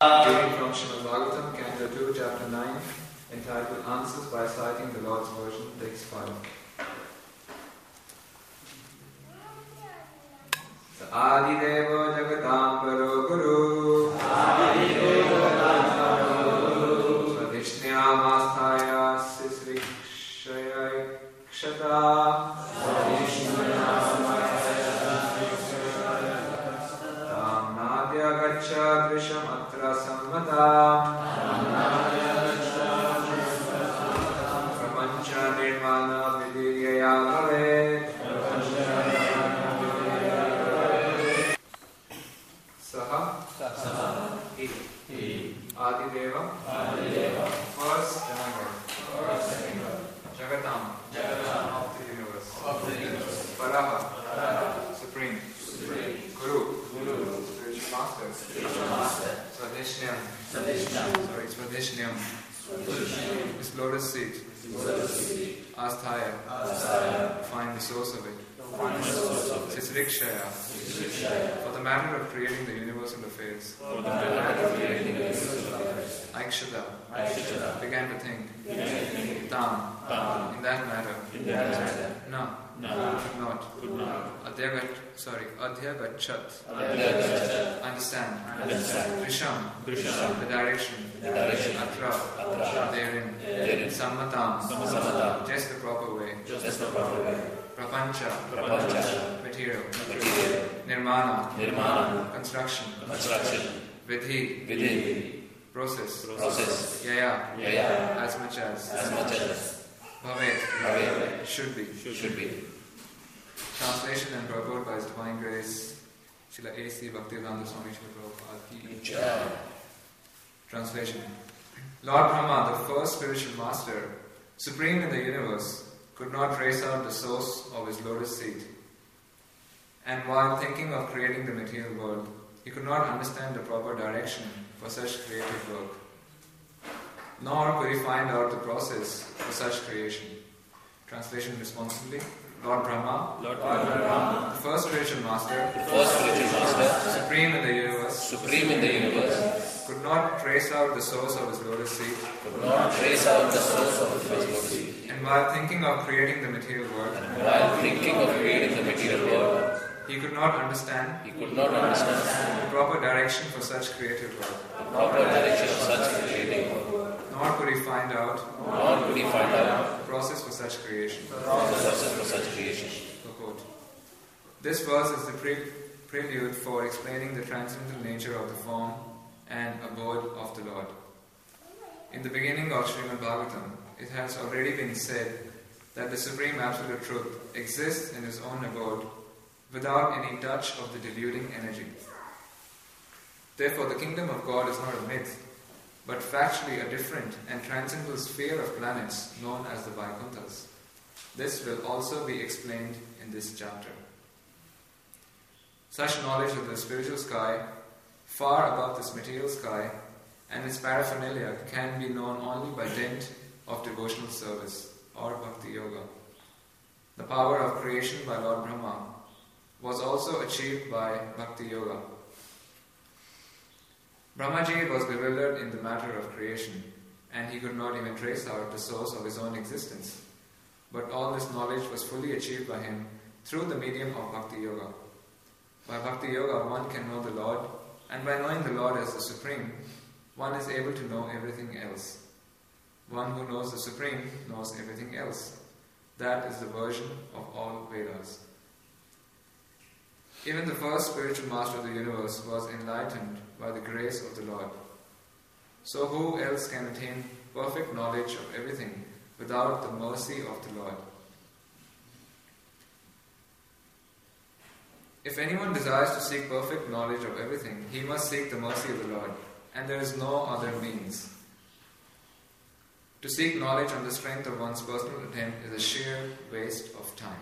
Reading from Srimad Bhagavatam, Canto 2, Chapter 9, entitled Answers by Citing the Lord's Version, Text 5. Adideva Jagatambaro Guru Svadhishnyamasthaya Sisrikshaya Kshata Tam Nadya Gacha Drisham Atra Sammata Prapancha Nirmana Vidiryaya Bhavet Adideva, first demigod, Jagatam, of the universe, Paraha, supreme, Guru, spiritual master, Swadhishnayam, his lotus seat, Asthaya, find the source of it, Sisrikshaya, for the matter of creating the universal affairs, Aikshata, began to think, Tam, in that matter, No, could not, Adhyagachat, understand, Drisham, the direction, Atra, therein, Sammatam, just the proper way, Prapancha, material, Nirmana, construction, Vidhi, process, Yaya, as much as, Bhavet, should be. Translation and purport by His Divine Grace, Srila A.C. Bhaktivedanta Swami Srila Prabhupada. Translation. Lord Brahma, the first spiritual master, supreme in the universe, could not trace out the source of his lotus seat. And while thinking of creating the material world, he could not understand the proper direction for such creative work. Nor could he find out the process for such creation. Translation responsibly. Lord Brahma, the first spiritual master, supreme in the universe, could not trace out the source of his lotus seat. And while thinking of creating the material world, he could not understand the proper direction for such creative work. Nor could he find out the process for such creation. Quote. This verse is the prelude for explaining the transcendental nature of the form and abode of the Lord. In the beginning of Srimad Bhagavatam, it has already been said that the Supreme Absolute Truth exists in His own abode without any touch of the deluding energy. Therefore, the kingdom of God is not a myth, but factually a different and transcendental sphere of planets known as the Vaikunthas. This will also be explained in this chapter. Such knowledge of the spiritual sky, far above this material sky, and its paraphernalia can be known only by dint of devotional service or bhakti yoga. The power of creation by Lord Brahma was also achieved by bhakti yoga. Brahmaji was bewildered in the matter of creation, and he could not even trace out the source of his own existence. But all this knowledge was fully achieved by him through the medium of bhakti yoga. By bhakti yoga, one can know the Lord, and by knowing the Lord as the Supreme, one is able to know everything else. One who knows the Supreme knows everything else. That is the version of all Vedas. Even the first spiritual master of the universe was enlightened by the grace of the Lord. So who else can attain perfect knowledge of everything without the mercy of the Lord? If anyone desires to seek perfect knowledge of everything, he must seek the mercy of the Lord, and there is no other means. To seek knowledge on the strength of one's personal attempt is a sheer waste of time.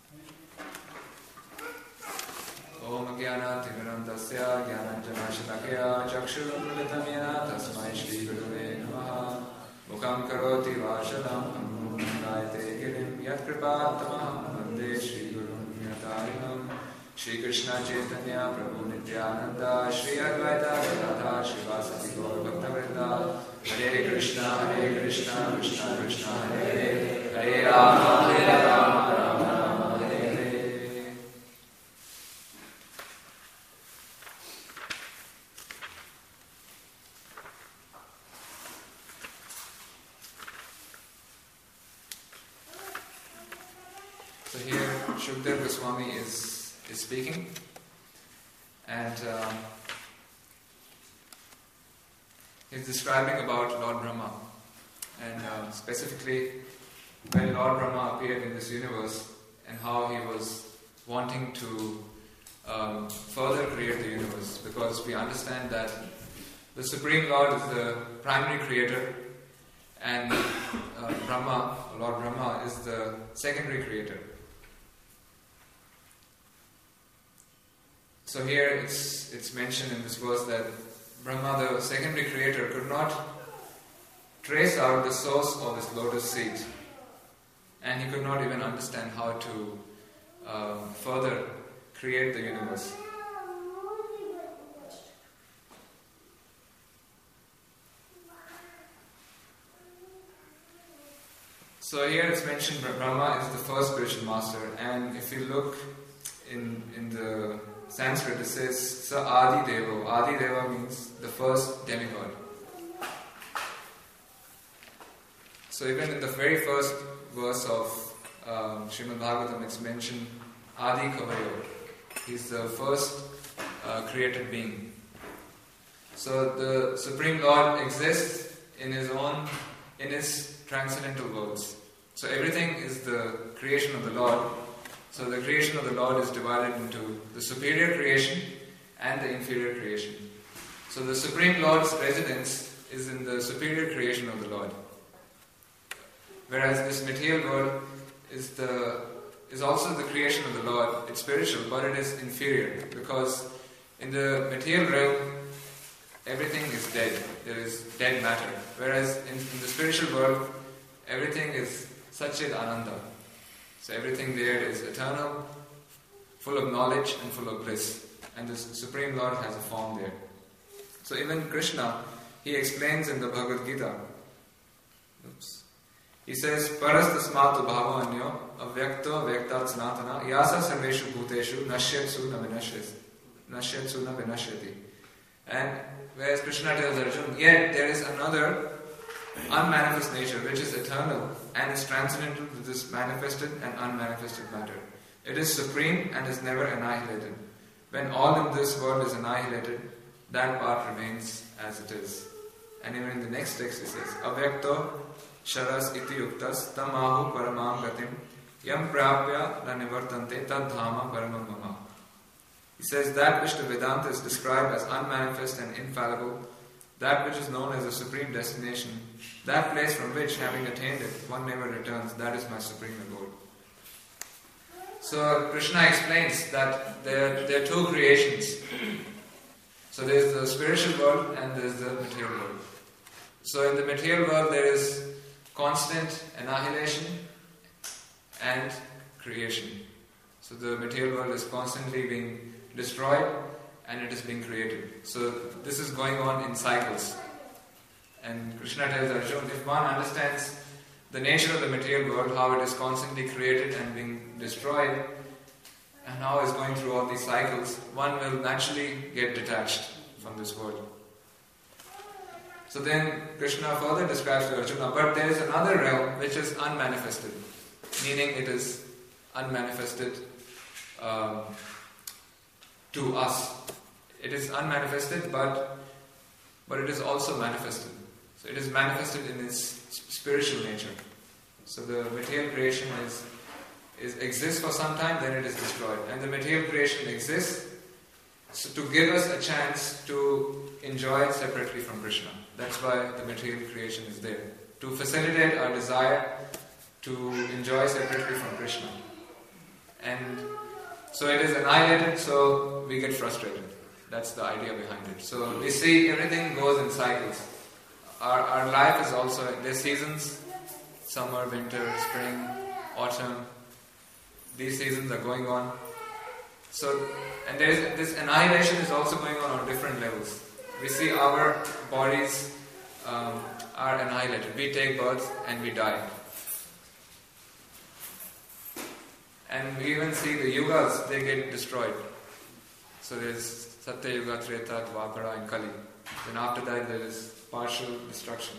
Om Jnana Timirandasya Jnananjana Shalakya Chakshurumritam Yena Tasmai Shri Guruve Namaha Mukam Karoti Vashalam Gayate Girim Yat Kripatamaham Vande Shri Gurum Yatarinam Shri Krishna Chaitanya Prabhu Nityananda Shri Advaita Gadadhar Srivasati Gaur Bhaktavrinda Hare Krishna Krishna Krishna Hare Hare Rama Rama Rama Hare Hare. So here Shukdev Goswami is speaking, and he's describing about Lord Brahma, and specifically when Lord Brahma appeared in this universe and how he was wanting to further create the universe, because we understand that the Supreme Lord is the primary creator and Brahma, Lord Brahma, is the secondary creator. So here it's mentioned in this verse that Brahma, the secondary creator, could not trace out the source of this lotus seed, and he could not even understand how to further create the universe. So here it's mentioned that Brahma is the first spiritual master, and if you look in the Sanskrit, it says Sa Adi Devo. Adi Deva means the first demigod. So even in the very first verse of Srimad Bhagavatam, it's mentioned Adi Kavayo. He's the first created being. So the Supreme Lord exists in his transcendental worlds. So everything is the creation of the Lord. So the creation of the Lord is divided into the superior creation and the inferior creation. So the Supreme Lord's residence is in the superior creation of the Lord. Whereas this material world is also the creation of the Lord. It's spiritual, but it is inferior, because in the material realm everything is dead. There is dead matter. Whereas in the spiritual world everything is Satchit Ananda. So everything there is eternal, full of knowledge and full of bliss. And the Supreme Lord has a form there. So even Krishna, he explains in the Bhagavad Gita. He says, Parastasmatu bhava anyo avyakto vyaktat sanatana yasa sarveshu bhuteshu nashyatsu na vinashyati. And whereas Krishna tells Arjuna, yet there is another unmanifest nature which is eternal and is transcendental to this manifested and unmanifested matter. It is supreme and is never annihilated. When all in this world is annihilated, that part remains as it is. And even in the next text it says, Avyakto sharas iti yuktas tamahu paramam gatim yam prapya na nivartante tad dhama paramam mama. He says that which the Vedanta is described as unmanifest and infallible, that which is known as the supreme destination, that place from which, having attained it, one never returns, that is my supreme abode. So Krishna explains that there are two creations. So there is the spiritual world and there is the material world. So in the material world there is constant annihilation and creation. So the material world is constantly being destroyed and it is being created. So this is going on in cycles. And Krishna tells Arjuna, if one understands the nature of the material world, how it is constantly created and being destroyed, and how it is going through all these cycles, one will naturally get detached from this world. So then Krishna further describes to Arjuna, but there is another realm which is unmanifested, meaning it is unmanifested to us. It is unmanifested, but it is also manifested. So it is manifested in its spiritual nature. So the material creation exists for some time, then it is destroyed. And the material creation exists to give us a chance to enjoy separately from Krishna. That's why the material creation is there. To facilitate our desire to enjoy separately from Krishna. And so it is annihilated, so we get frustrated. That's the idea behind it. So we see everything goes in cycles. Our life is also, there's seasons, summer, winter, spring, autumn. These seasons are going on. So, and there is this annihilation is also going on different levels. We see our bodies are annihilated. We take birth and we die. And we even see the yugas, they get destroyed. So there's Satya Yuga, Treta, Dwapara and Kali. Then after that there is partial destruction.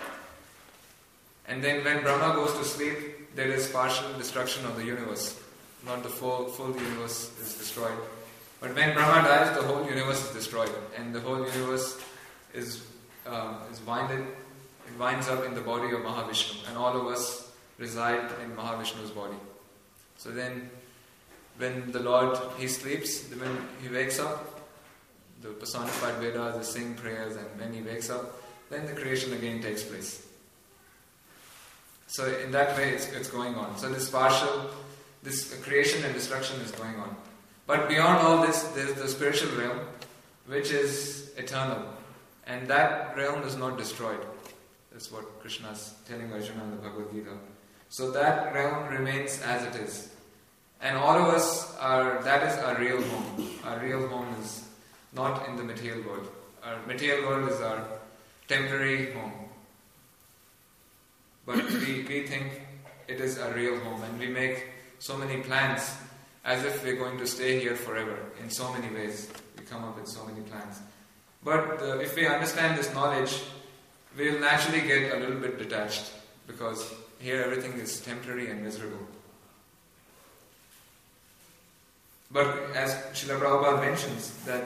And then when Brahma goes to sleep, there is partial destruction of the universe. Not the full universe is destroyed. But when Brahma dies, the whole universe is destroyed. And the whole universe is winded. It winds up in the body of Mahavishnu. And all of us reside in Mahavishnu's body. So then, when the Lord, He sleeps, when He wakes up, the personified Vedas, they sing prayers, and when He wakes up, then the creation again takes place. So in that way, it's going on. So this creation and destruction is going on. But beyond all this, there's the spiritual realm, which is eternal. And that realm is not destroyed. That's what Krishna is telling Arjuna in the Bhagavad Gita. So that realm remains as it is. And all of us that is our real home. Our real home is not in the material world. Our material world is our temporary home. But we think it is our real home, and we make so many plans as if we're going to stay here forever in so many ways. We come up with so many plans. But if we understand this knowledge, we'll naturally get a little bit detached, because here everything is temporary and miserable. But as Srila Prabhupada mentions, that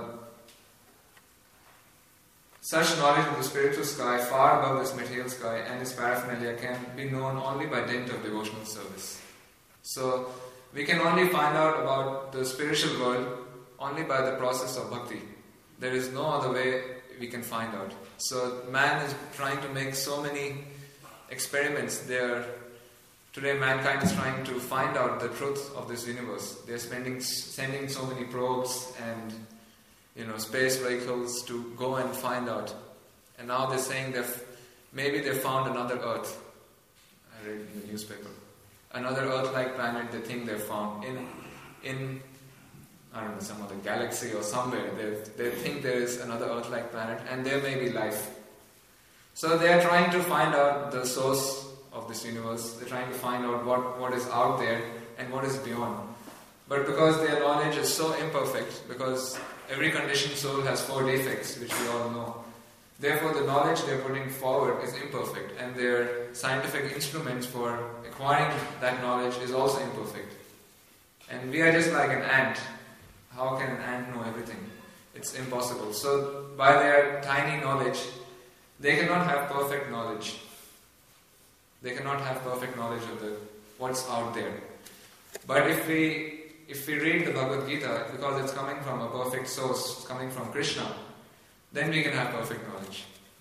such knowledge of the spiritual sky, far above this material sky and its paraphernalia, can be known only by dint of devotional service. So, we can only find out about the spiritual world only by the process of bhakti. There is no other way we can find out. So, man is trying to make so many experiments. Today mankind is trying to find out the truth of this universe. They are sending so many probes and space vehicles to go and find out. And now they're saying maybe they found another Earth. I read in the newspaper. Another Earth-like planet they think they found in I don't know, some other galaxy or somewhere. They think there is another Earth-like planet and there may be life. So they are trying to find out the source of this universe. They're trying to find out what is out there and what is beyond. But because their knowledge is so imperfect, because every conditioned soul has 4 defects, which we all know, therefore the knowledge they're putting forward is imperfect, and their scientific instruments for acquiring that knowledge is also imperfect. And we are just like an ant. How can an ant know everything? It's impossible. So by their tiny knowledge, they cannot have perfect knowledge. They cannot have perfect knowledge of what's out there. But if we read the Bhagavad Gita, because it's coming from a perfect source, it's coming from Krishna, then we can have perfect knowledge.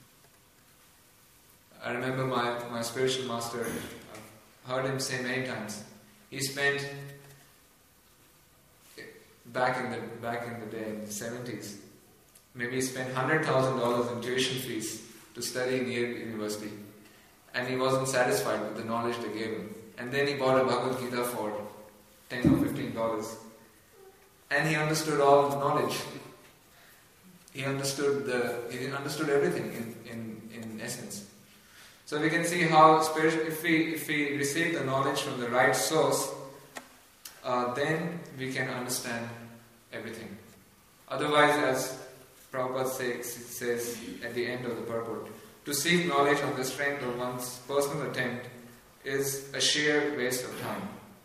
I remember my spiritual master, I've heard him say many times, he spent, back in the day, in the 70s, maybe he spent $100,000 in tuition fees to study in Yale University. And he wasn't satisfied with the knowledge they gave him. And then he bought a Bhagavad Gita for $10 or $15. And he understood all the knowledge. He understood everything in essence. So we can see how if we receive the knowledge from the right source, then we can understand everything. Otherwise, as Prabhupada says at the end of the purport, to seek knowledge on the strength of one's personal attempt is a sheer waste of time.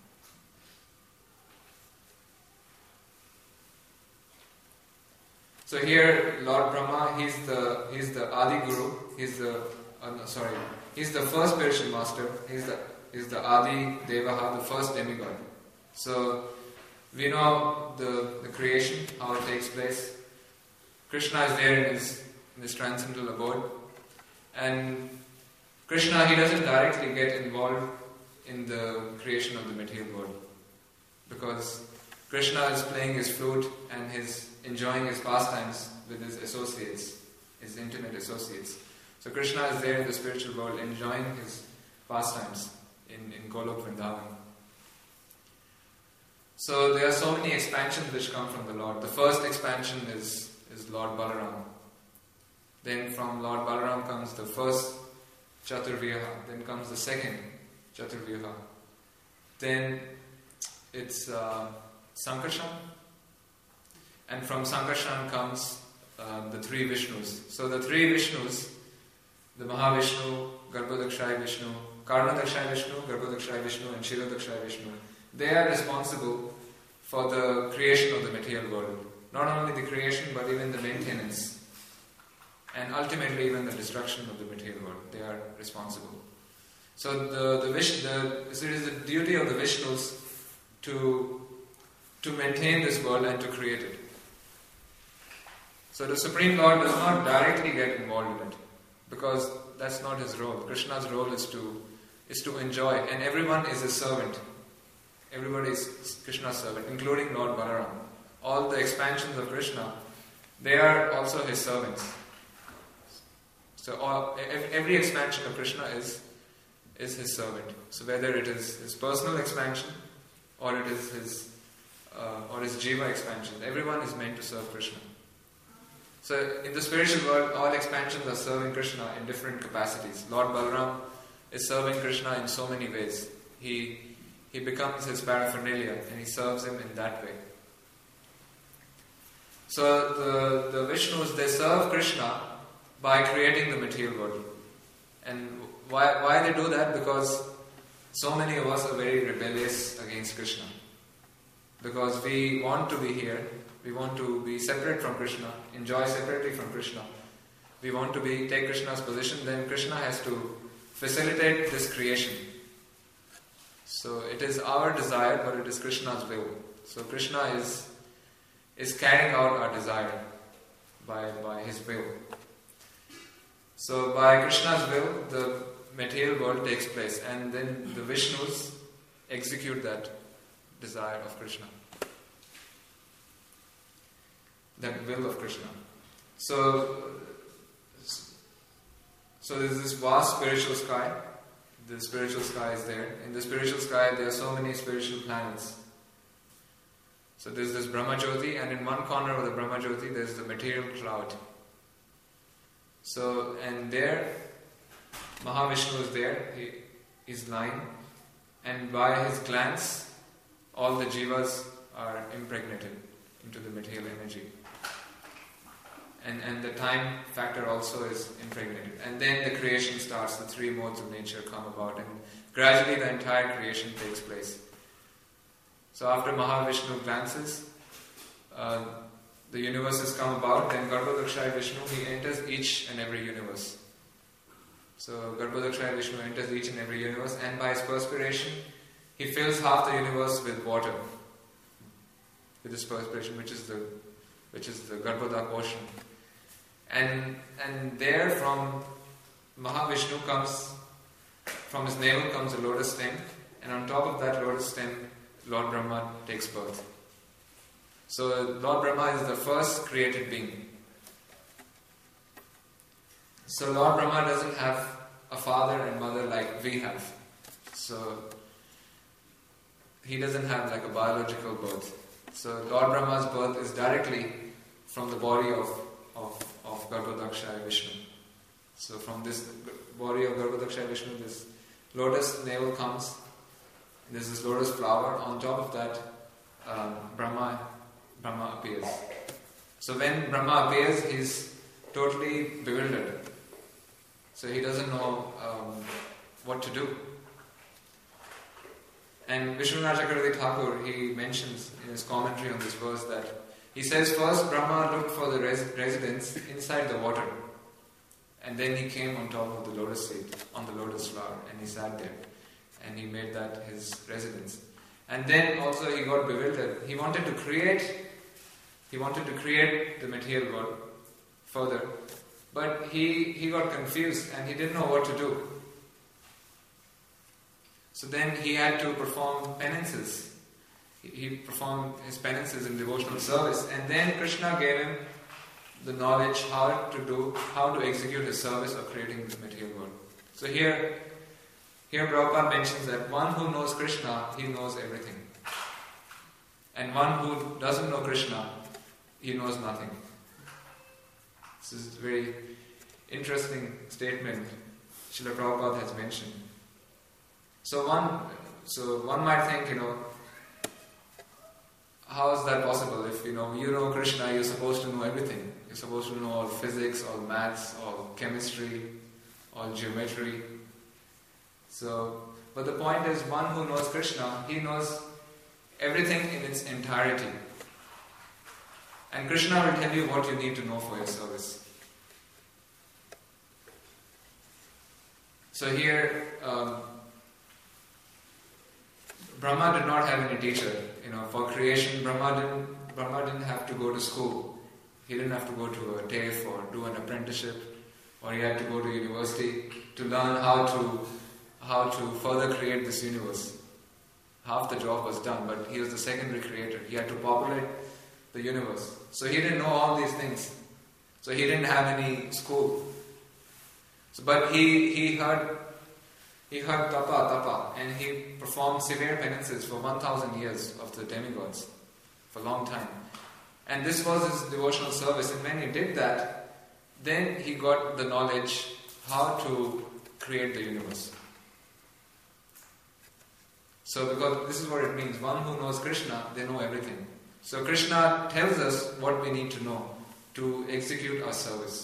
So here, Lord Brahma, he's the Adi Guru. He's the first spiritual master. He's the Adi Devaha, the first demigod. So we know the creation, how it takes place. Krishna is there in his transcendental abode. And Krishna, he doesn't directly get involved in the creation of the material world, because Krishna is playing his flute and enjoying his pastimes with his associates, his intimate associates. So Krishna is there in the spiritual world enjoying his pastimes in Golok Vrindavan. So there are so many expansions which come from the Lord. The first expansion is Lord Balaram. Then from Lord Balaram comes the first Chaturvyaha. Then comes the second Chaturvyaha. Then it's Sankarshan. And from Sankarshan comes the three Vishnus. So the three Vishnus, the Mahavishnu, Garbhodakshaya Vishnu, Karnadakshaya Vishnu, Garbhodakshaya Vishnu and Shirodakshaya Vishnu, they are responsible for the creation of the material world. Not only the creation but even the maintenance. And ultimately even the destruction of the material world. They are responsible. So it is the duty of the Vishnus to maintain this world and to create it. So the Supreme Lord does not directly get involved in it, because that's not his role. Krishna's role is to enjoy, and everyone is a servant. Everybody is Krishna's servant, including Lord Balaram. All the expansions of Krishna, they are also his servants. So every expansion of Krishna is his servant. So whether it is his personal expansion or it is his jiva expansion, everyone is meant to serve Krishna. So in the spiritual world, all expansions are serving Krishna in different capacities. Lord Balaram is serving Krishna in so many ways. He becomes his paraphernalia and he serves him in that way. So the Vishnus, they serve Krishna by creating the material world. And why they do that? Because so many of us are very rebellious against Krishna. Because we want to be here, we want to be separate from Krishna, enjoy separately from Krishna. We want to take Krishna's position, then Krishna has to facilitate this creation. So it is our desire, but it is Krishna's will. So Krishna is carrying out our desire by his will. So by Krishna's will, the material world takes place, and then the Vishnus execute that desire of Krishna. That will of Krishna. So there is this vast spiritual sky. The spiritual sky is there. In the spiritual sky, there are so many spiritual planets. So there is this Brahmajyoti, and in one corner of the Brahmajyoti, there is the material cloud. So, and there, Mahavishnu is there. He is lying, and by his glance, all the jivas are impregnated into the material energy. And the time factor also is impregnated. And then the creation starts, the three modes of nature come about, and gradually the entire creation takes place. So after Mahavishnu glances, the universes come about, then Garbhodakshaya Vishnu, he enters each and every universe. So Garbhodakshaya Vishnu enters each and every universe, and by his perspiration, he fills half the universe with water. With his perspiration, which is the Garbhodak ocean. And there from Mahavishnu comes, from his navel comes a lotus stem, and on top of that lotus stem, Lord Brahma takes birth. So Lord Brahma is the first created being. So Lord Brahma doesn't have a father and mother like we have. So he doesn't have like a biological birth. So Lord Brahma's birth is directly from the body of Garbhodakshaya Vishnu. So from this body of Garbhodakshaya Vishnu, this lotus navel comes. There's this lotus flower. On top of that, Brahma appears. So when Brahma appears, he's totally bewildered. So he doesn't know what to do. And Vishwanath Chakravarti Thakur, he mentions in his commentary on this verse that he says first Brahma looked for the residence inside the water, and then he came on top of the lotus seed, on the lotus flower, and he sat there, and he made that his residence. And then also he got bewildered. He wanted to create the material world further, but he got confused and he didn't know what to do. So then he had to perform penances. He performed his penances in devotional service, and then Krishna gave him the knowledge how to execute his service of creating the material world. So here Prabhupada mentions that one who knows Krishna, he knows everything. And one who doesn't know Krishna, he knows nothing. This is a very interesting statement Srila Prabhupada has mentioned. So one might think, how is that possible? If you know Krishna, you're supposed to know everything. You're supposed to know all physics, all maths, all chemistry, all geometry. But the point is, one who knows Krishna, he knows everything in its entirety. And Krishna will tell you what you need to know for your service. So here, Brahma did not have any teacher. For creation, Brahma didn't have to go to school. He didn't have to go to a TAFE or do an apprenticeship, or he had to go to university to learn how to further create this universe. Half the job was done, but he was the secondary creator. He had to populate the universe. So he didn't know all these things. So he didn't have any school. But he heard tapa, and he performed severe penances for 1,000 years of the demigods, for a long time. And this was his devotional service, and when he did that, then he got the knowledge how to create the universe. So because this is what it means, one who knows Krishna, they know everything. So Krishna tells us what we need to know to execute our service.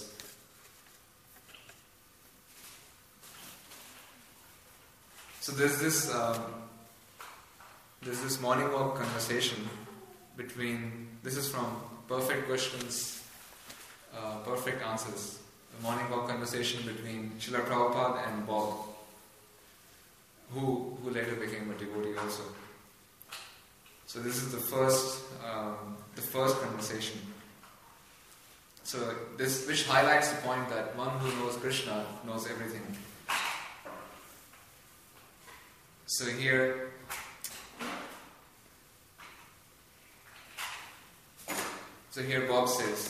So there's this morning walk conversation between, this is from Perfect Questions, Perfect Answers, a morning walk conversation between Srila Prabhupada and Bob, who later became a devotee also. So this is the first conversation. So this, which highlights the point that one who knows Krishna knows everything. So here Bob says,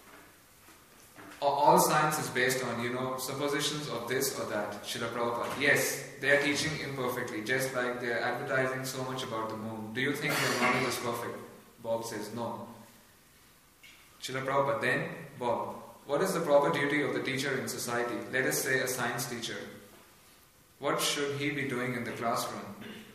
all science is based on, suppositions of this or that. Srila Prabhupada, yes, they are teaching imperfectly, just like they are advertising so much about the moon. Do you think your knowledge is perfect? Bob says, no. Srila Prabhupada, then, Bob, what is the proper duty of the teacher in society? Let us say a science teacher. What should he be doing in the classroom?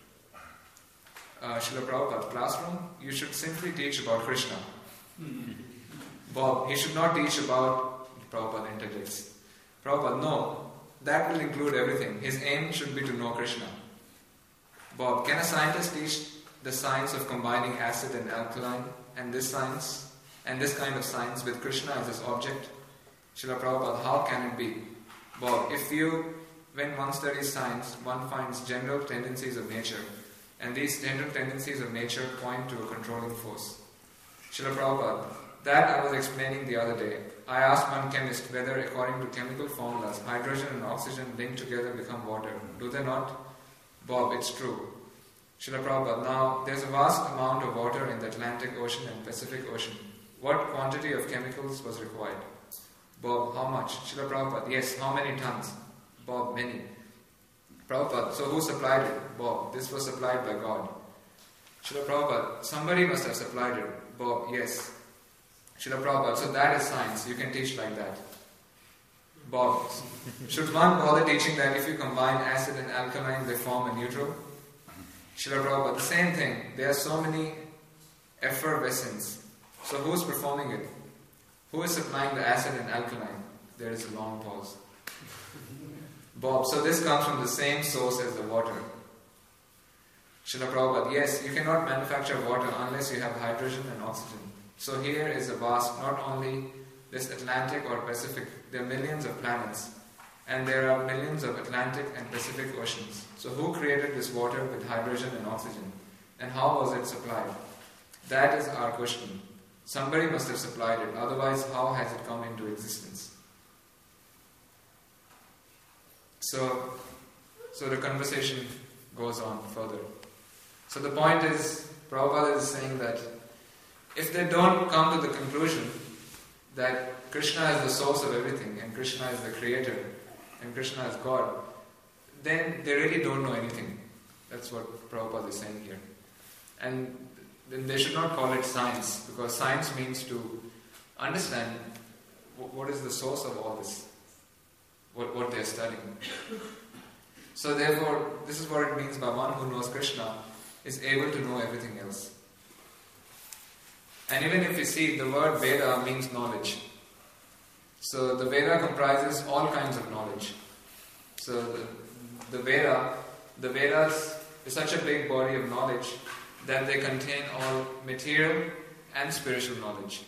Srila Prabhupada, classroom? You should simply teach about Krishna. Bob, he should not teach about Prabhupada interjects. Prabhupada, no, that will include everything. His aim should be to know Krishna. Bob, can a scientist teach the science of combining acid and alkaline and this kind of science with Krishna as his object? Srila Prabhupada, how can it be? Bob, when one studies science, one finds general tendencies of nature, and these general tendencies of nature point to a controlling force. Srila Prabhupada, that I was explaining the other day. I asked one chemist whether, according to chemical formulas, hydrogen and oxygen linked together become water. Do they not? Bob, it's true. Srila Prabhupada, now there's a vast amount of water in the Atlantic Ocean and Pacific Ocean. What quantity of chemicals was required? Bob, how much? Srila Prabhupada, yes, how many tons? Bob, many. Prabhupada, so who supplied it? Bob, this was supplied by God. Srila Prabhupada, somebody must have supplied it. Bob, yes. Srila Prabhupada, so that is science, you can teach like that. Bob, should one bother teaching that if you combine acid and alkaline, they form a neutral? Srila Prabhupada, the same thing. There are so many effervescents. So who is performing it? Who is supplying the acid and alkaline? There is a long pause. Bob, so this comes from the same source as the water. Srila Prabhupada, yes, you cannot manufacture water unless you have hydrogen and oxygen. So here is a vast, not only this Atlantic or Pacific, there are millions of planets, and there are millions of Atlantic and Pacific oceans. So who created this water with hydrogen and oxygen? And how was it supplied? That is our question. Somebody must have supplied it, otherwise how has it come into existence? So the conversation goes on further. So the point is, Prabhupada is saying that if they don't come to the conclusion that Krishna is the source of everything, and Krishna is the creator, and Krishna is God, then they really don't know anything. That's what Prabhupada is saying here. And then they should not call it science, because science means to understand what is the source of all this, what they are studying. So therefore, this is what it means by one who knows Krishna is able to know everything else. And even if you see, the word Veda means knowledge. So the Veda comprises all kinds of knowledge. So the Vedas is such a big body of knowledge that they contain all material and spiritual knowledge.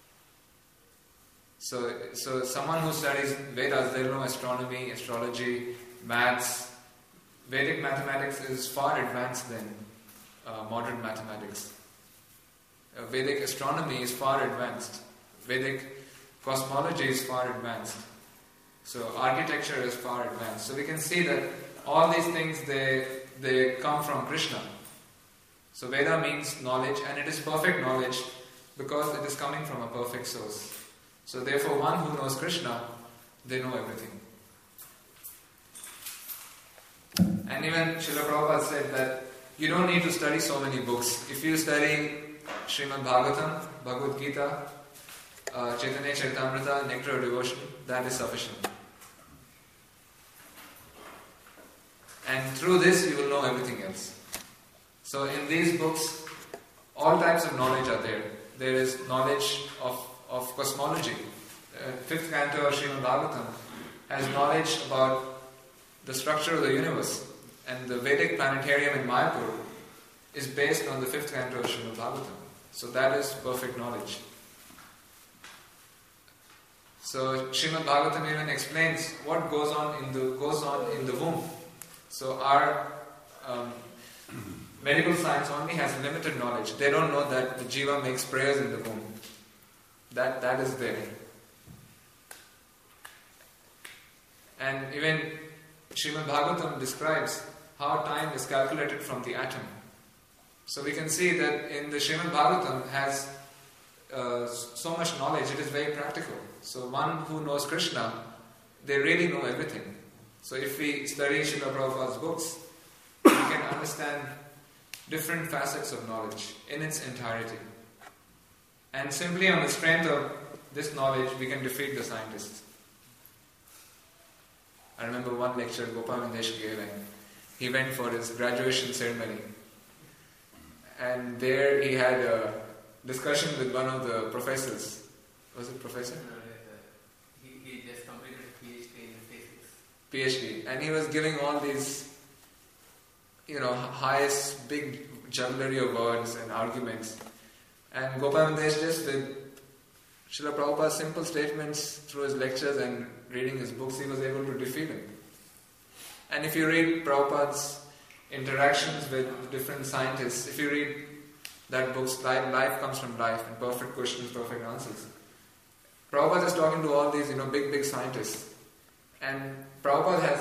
So someone who studies Vedas, they'll know astronomy, astrology, maths. Vedic mathematics is far advanced than modern mathematics. Vedic astronomy is far advanced. Vedic cosmology is far advanced. So architecture is far advanced. So we can see that all these things, they come from Krishna. So Veda means knowledge, and it is perfect knowledge because it is coming from a perfect source. So therefore, one who knows Krishna, they know everything. And even Srila Prabhupada said that you don't need to study so many books. If you study Srimad Bhagavatam, Bhagavad Gita, Chaitanya Charitamrita, Nectar of Devotion, that is sufficient. And through this you will know everything else. So in these books, all types of knowledge are there. There is knowledge of cosmology. Fifth canto of Srimad Bhagavatam has knowledge about the structure of the universe. And the Vedic planetarium in Mayapur is based on the fifth canto of Srimad Bhagavatam. So that is perfect knowledge. So Srimad Bhagavatam even explains what goes on in the womb. So our medical science only has limited knowledge. They don't know that the jiva makes prayers in the womb. That is there. And even Srimad Bhagavatam describes how time is calculated from the atom. So we can see that in the Srimad Bhagavatam has so much knowledge, it is very practical. So one who knows Krishna, they really know everything. So if we study Srila Prabhupada's books, we can understand different facets of knowledge in its entirety. And simply on the strength of this knowledge, we can defeat the scientists. I remember one lecture Gopal Mandesh gave, and he went for his graduation ceremony. And there he had a discussion with one of the professors. Was it professor? No, he just completed a PhD in physics. PhD. And he was giving all these, highest, big jugglery of words and arguments. And Gopal Mandesh, just with Srila Prabhupada's simple statements through his lectures and reading his books, he was able to defeat him. And if you read Prabhupada's interactions with different scientists, if you read that book, Life Comes from Life, and Perfect Questions, Perfect Answers, Prabhupada is talking to all these, big scientists. And Prabhupada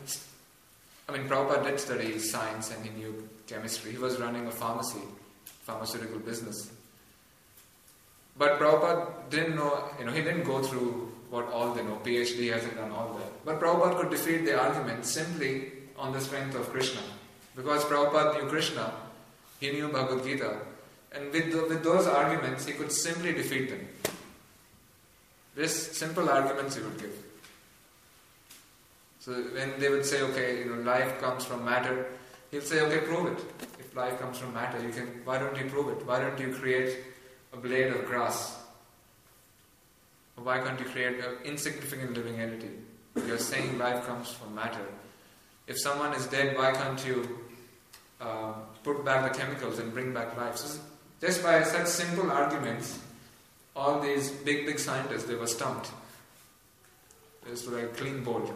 did study science and he knew chemistry. He was running a pharmaceutical business. But Prabhupada didn't know, he didn't go through what all they know. PhD hasn't done all that. But Prabhupada could defeat the argument simply on the strength of Krishna. Because Prabhupada knew Krishna, he knew Bhagavad Gita. And with those arguments, he could simply defeat them. Just simple arguments he would give. So when they would say, okay, life comes from matter, he'll say, okay, prove it. If life comes from matter, why don't you prove it? Why don't you create a blade of grass? Or why can't you create an insignificant living entity? You're saying life comes from matter. If someone is dead, why can't you put back the chemicals and bring back life? So just by such simple arguments, all these big scientists, they were stumped. It was like a clean bolt.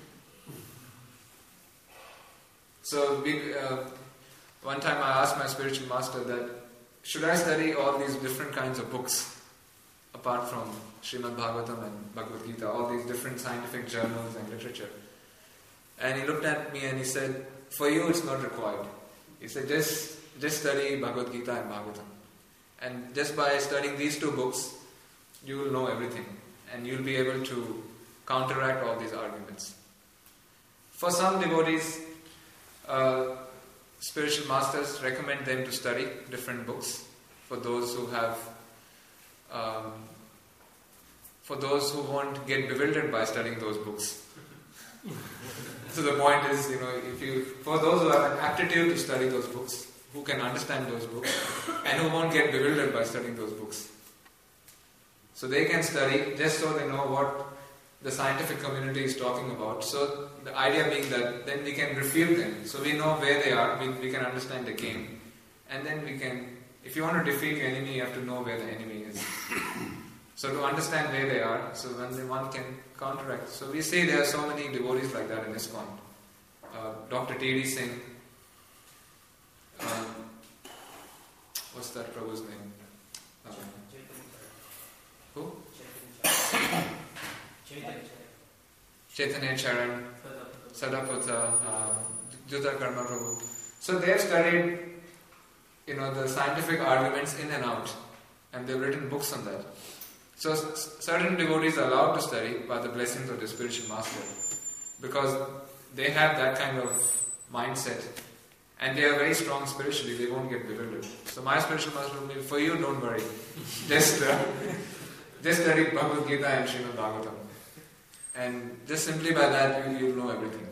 So one time I asked my spiritual master that, should I study all these different kinds of books apart from Srimad Bhagavatam and Bhagavad Gita, all these different scientific journals and literature? And he looked at me and he said, for you it's not required. He said, just study Bhagavad Gita and Bhagavatam. And just by studying these two books, you will know everything. And you'll be able to counteract all these arguments. For some devotees, spiritual masters recommend them to study different books. for those who have, for those who won't get bewildered by studying those books. So the point is, for those who have an aptitude to study those books, who can understand those books, and who won't get bewildered by studying those books. So they can study just so they know what the scientific community is talking about. So the idea being that then we can refute them. So we know where they are, we can understand the game. And then we can, if you want to defeat your enemy, you have to know where the enemy is. So to understand where they are, so when one can counteract. So we see there are so many devotees like that in ISKCON. Dr. T.D. Singh, what's that Prabhu's name? Who? Chaitanya Charan, Sadaputta, Jutta Karma Prabhu. So they have studied, the scientific arguments in and out, and they've written books on that. So certain devotees are allowed to study by the blessings of the spiritual master, because they have that kind of mindset, and they are very strong spiritually. They won't get bewildered. So my spiritual master will be, for you, don't worry. Just study Bhagavad Gita and Srimad Bhagavatam. And just simply by that, you'll know everything.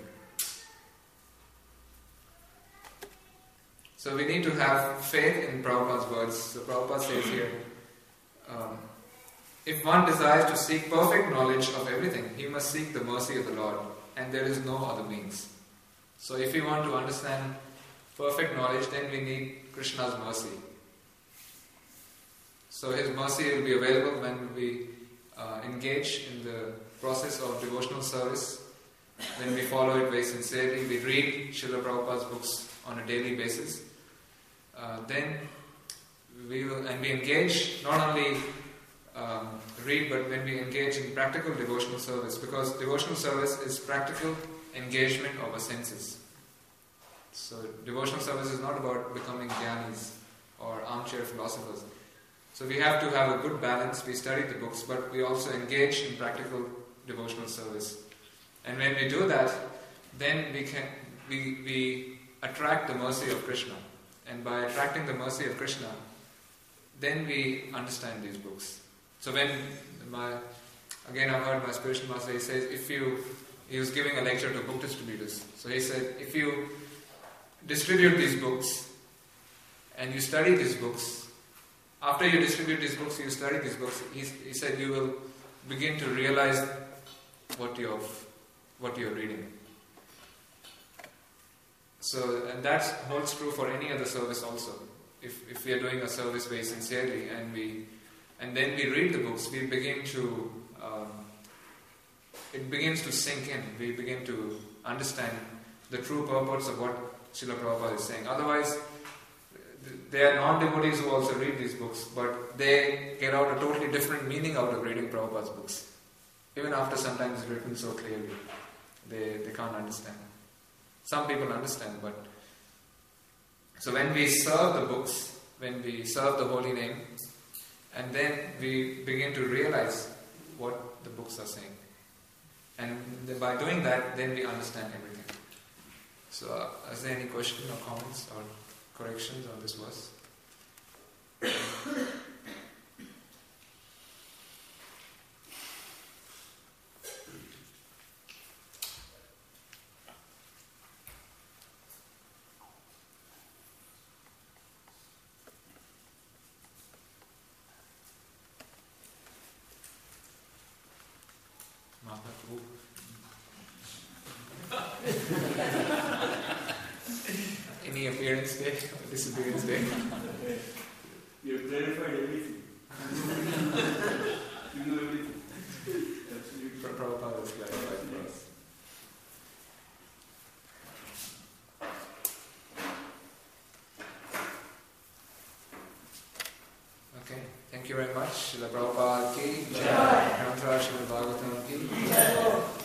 So we need to have faith in Prabhupada's words. So Prabhupada says here, if one desires to seek perfect knowledge of everything, he must seek the mercy of the Lord, and there is no other means. So if we want to understand perfect knowledge, then we need Krishna's mercy. So His mercy will be available when we engage in the process of devotional service, when we follow it very sincerely, we read Srila Prabhupada's books on a daily basis. Then we will, and we engage, not only read, but when we engage in practical devotional service, because devotional service is practical engagement of our senses. So devotional service is not about becoming jnanis or armchair philosophers. So we have to have a good balance. We study the books, but we also engage in practical devotional service. And when we do that, then we attract the mercy of Krishna. And by attracting the mercy of Krishna, then we understand these books. So when again I've heard my spiritual master, he says, he was giving a lecture to book distributors. So he said, if you distribute these books and you study these books, after you distribute these books, you study these books, he said you will begin to realize what you're reading. So, and that holds true for any other service also. If we are doing a service very sincerely and then we read the books, we begin to it begins to sink in. We begin to understand the true purpose of what Srila Prabhupada is saying. Otherwise, there are non-devotees who also read these books, but they get out a totally different meaning out of reading Prabhupada's books. Even after sometimes it's written so clearly, they can't understand. Some people understand, but so when we serve the books, when we serve the holy name, and then we begin to realize what the books are saying. And by doing that, then we understand everything. So, is there any question or comments or corrections on this verse? Any appearance day or disappearance day? You have clarified everything. You know everything. Absolutely. Prabhupada has clarified for us. Okay, thank you very much. Srila Prabhupada ki jai. Granth Srimad Bhagavatam ki jai.